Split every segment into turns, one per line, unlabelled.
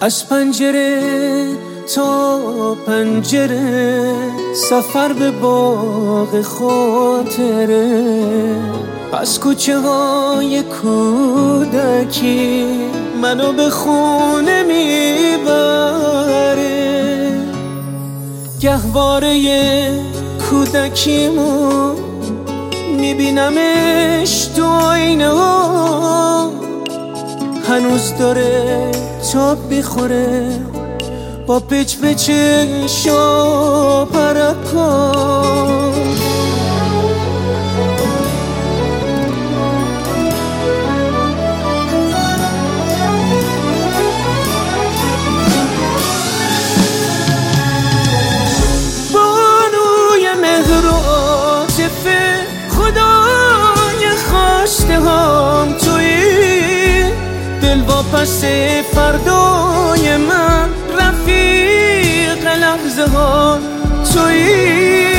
از پنجره تا پنجره سفر به باغ خاطره، از کوچه های کودکی منو به خونه میبره. گهواره کودکیمو میبینمش تو آینه ها، هنوز داره تاب میخوره با پچ پچش و پرکا. بانوی مهر و عاطفه خدای خواسته هم تویی، دل واپس فردای من رفیق لحظه ها تویی.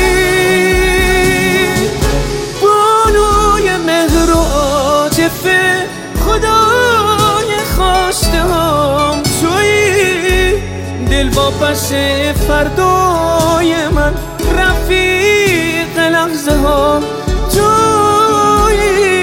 بانوی مهر و عاطفه خدای خواسته هم تویی، دل واپس فردای من رفیق لحظه ها تویی.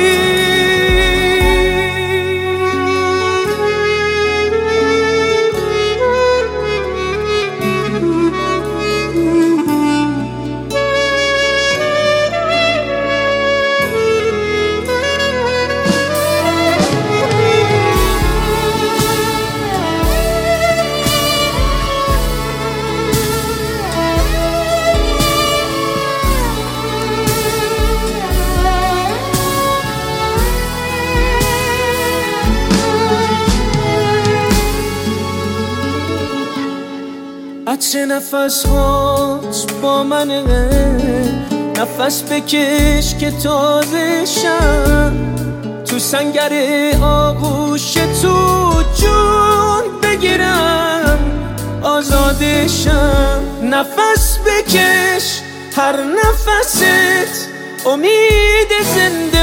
عطر نفس هات با منه، نفس بکش که تازه شم، تو سنگر آغوش تو جون بگیرم آزادشم. نفس بکش هر نفست امید زنده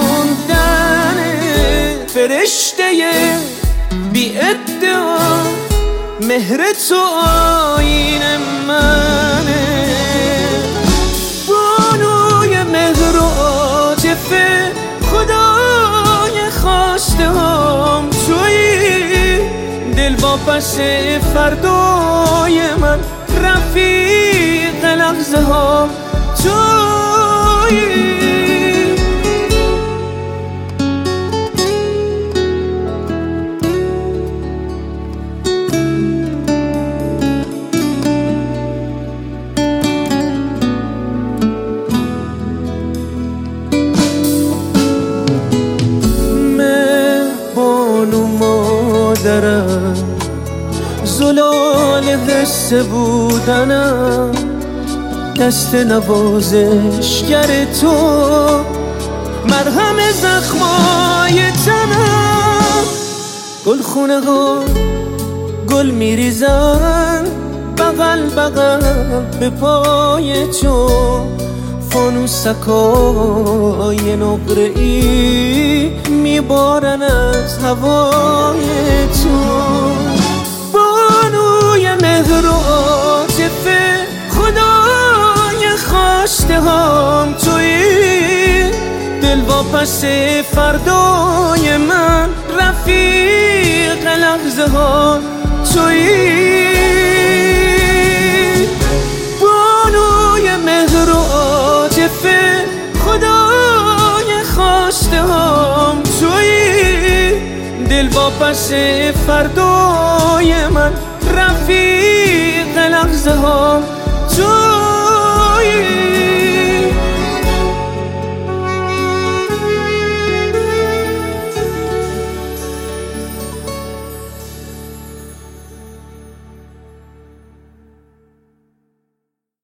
موندنه، فرشته بی ادعا مهر تو آیین منه. بانوی مهر و عاطفه خدای خواسته هم تویی، دل واپس فردای من رفیق لحظه ها تویی. مادرم زلال حس بودنم، دست نوازشگر تو مرهم زخمای تنم. گلخونه ها گل میریزن بغل بغل به پای تو، فانوسکای نقره‌ای میبارن از هوای تو. بانوی مهر و عاطفه خدای خواسته هم تویی، دل واپس فردای من رفیق لحظه ها تویی. بانوی مهر و عاطفه خدای خواسته هم تویی، دل واپس فردای من رفیق لحظه ها تویی.